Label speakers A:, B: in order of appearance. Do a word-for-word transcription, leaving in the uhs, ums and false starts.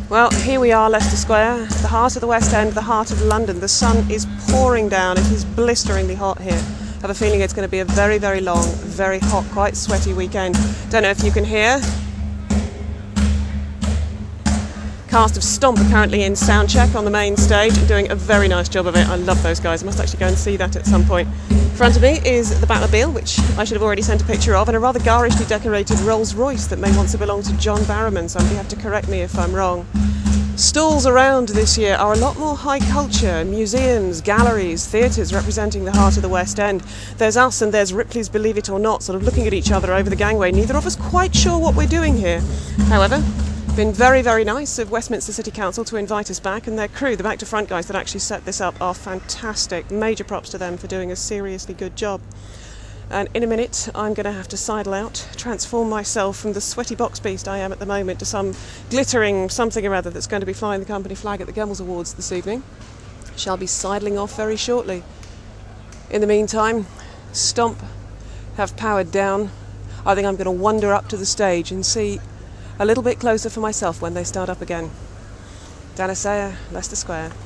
A: Well, here we are, Leicester Square, the heart of the West End, the heart of London. The sun is pouring down. It is blisteringly hot here. I have a feeling it's going to be a very, very long, very hot, quite sweaty weekend. Don't know if you can hear. Cast of Stomp are currently in sound check on the main stage, doing a very nice job of it. I love those guys. I must actually go and see that at some point. In front of me is the Batmobile, which I should have already sent a picture of, and a rather garishly decorated Rolls Royce that may once have belonged to John Barrowman. Somebody have to correct me if I'm wrong. Stalls around this year are a lot more high culture, museums, galleries, theatres representing the heart of the West End. There's us and there's Ripley's Believe It or Not, sort of looking at each other over the gangway. Neither of us quite sure what we're doing here. However, been very, very nice of Westminster City Council to invite us back, and their crew, the back to front guys that actually set this up, are fantastic. Major props to them for doing a seriously good job. And in a minute I'm going to have to sidle out, transform myself from the sweaty box beast I am at the moment to some glittering something or other that's going to be flying the company flag at the Gemmels Awards this evening. Shall be sidling off very shortly. In the meantime, Stomp have powered down. I think I'm going to wander up to the stage and see a little bit closer for myself when they start up again. Dana Sayer, Leicester Square.